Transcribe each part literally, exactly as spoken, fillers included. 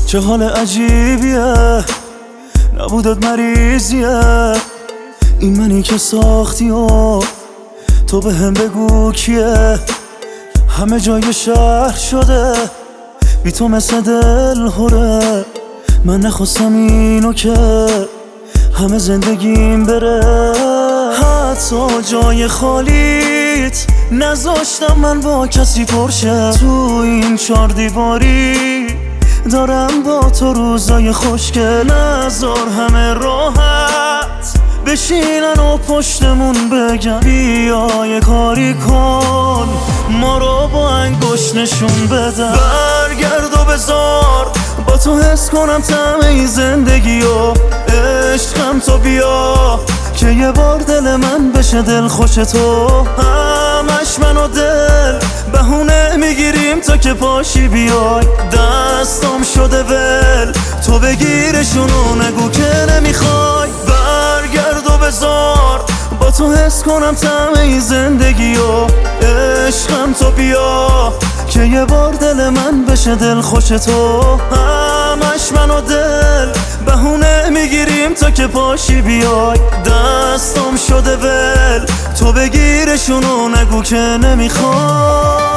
چه حال عجیبیه نبودت مریضیه، این منی که ساختی و تو به هم بگو کیه. همه جای شهر شده بی تو مثل دل هره، من نخواستم اینو که همه زندگیم بره. حتی جای خالیت نذاشتم من با کسی پرشه، تو این چار دیواری دارم با تو روزای خوشگل. نذار همه راحت بشینن و پشتمون بگن بیا یه کاری کن، ما رو با انگشت نشون بدن. برگرد و بذار با تو حس کنم طعم این زندگی و عشقم، تو بیا که یه بار دل من بشه دل خوش تو. همش من و دل بهونه میگیریم تا که پاشی بیای، دستم شده ول تو بگیرشونو نگو که نمیخوای. برگرد و بذار با تو حس کنم طعم این زندگی و عشقم، تو بیا که یه بار دل من بشه دل خوش تو. همش من و دل بهونه میگیریم تا که پاشی بیای، دستم شده ول تو بگیرشونو نگو که نمیخوای.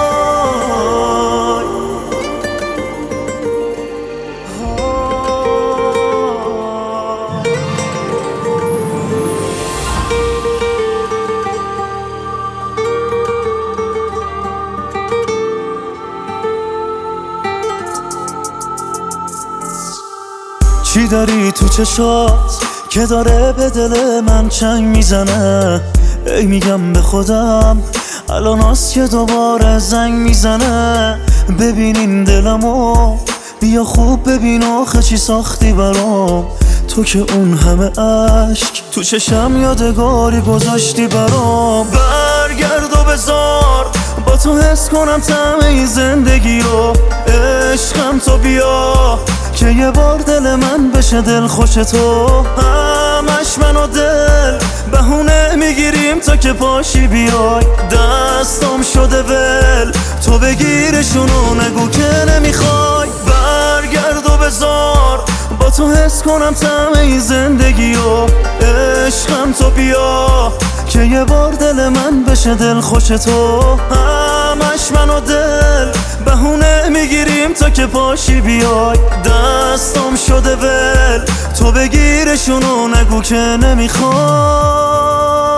چی داری تو چشات که داره به دل من چنگ میزنه؟ ای میگم به خودم الان هست که دوباره زنگ میزنه. ببینین دلمو بیا خوب ببین آخه چی ساختی برام، تو که اون همه عشق تو چشم یادگاری گذاشتی برام. برگرد و بذار با تو حس کنم طعم این زندگی رو عشقم، تو بیا که یه بار دل من بشه دل خوش تو. همش من و دل بهونه میگیریم تا که پاشی بیای، دستم شده ول تو بگیرشونو نگو که نمیخوای. برگرد و بذار با تو حس کنم طعم این زندگی و عشقم، تو بیا که یه بار دل من بشه دل خوش تو. همش من و دل بهونه میگیریم تا که پاشی بیای، دستم شده ول تو بگیرشونو نگو که نمیخوای.